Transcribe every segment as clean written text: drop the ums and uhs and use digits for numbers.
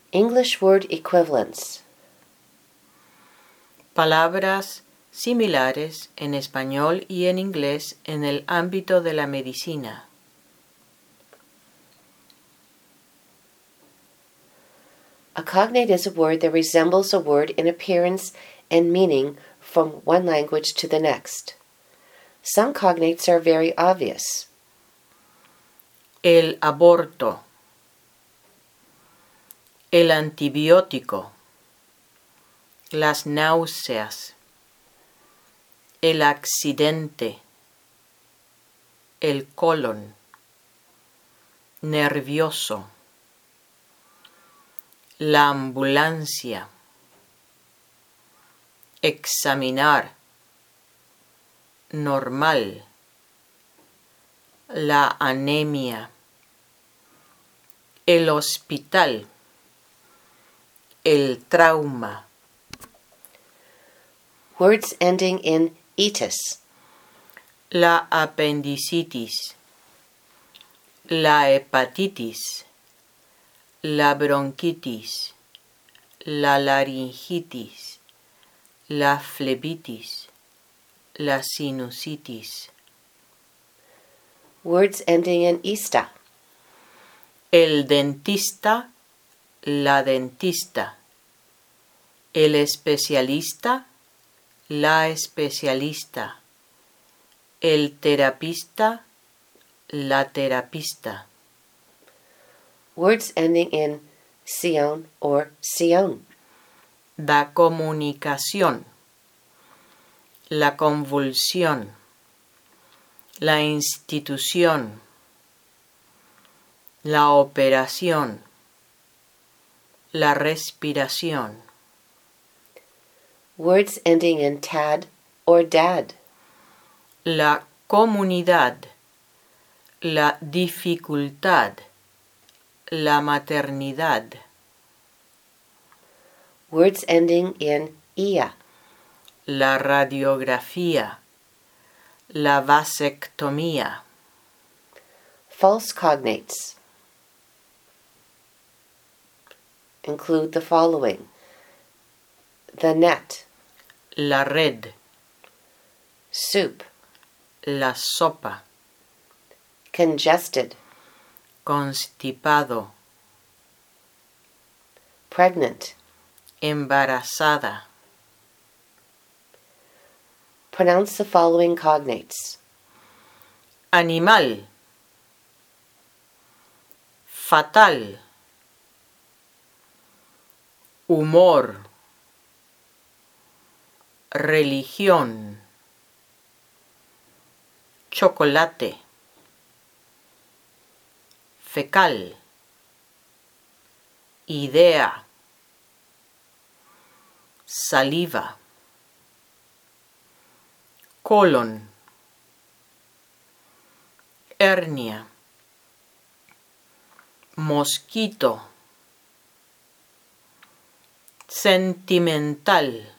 English word equivalents. Palabras similares en español y en inglés en el ámbito de la medicina. A cognate is a word that resembles a word in appearance and meaning from one language to the next. Some cognates are very obvious. El aborto, el antibiótico, las náuseas, el accidente, el colon, nervioso, la ambulancia, examinar, normal, la anemia, el hospital, el trauma. Words ending in itis. La apendicitis, la hepatitis, la bronquitis, la laringitis, la flebitis, la sinusitis. Words ending in ista. El dentista, la dentista, el especialista, la especialista, el terapista, la terapista. Words ending in sion or sion. La comunicación, la convulsión, la institución, la operación, la respiración. Words ending in tad or dad. La comunidad, la dificultad, la maternidad. Words ending in ia. La radiografía, la vasectomía. False cognates include the following: the net, La red, soup, la sopa, congested, constipado, pregnant. embarazada. Pronounce the following cognates: Animal, fatal, humor, religión, chocolate, fecal, idea, saliva, colon, hernia, mosquito, sentimental,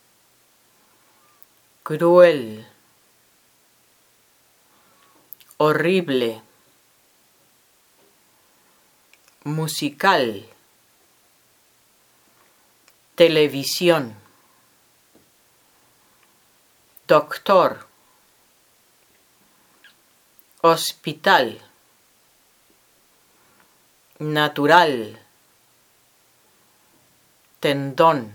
cruel, horrible, musical, televisión, doctor, hospital, natural, tendón,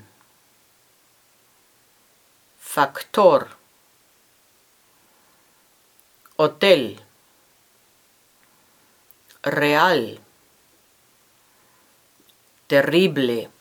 factor, hotel, real, terrible,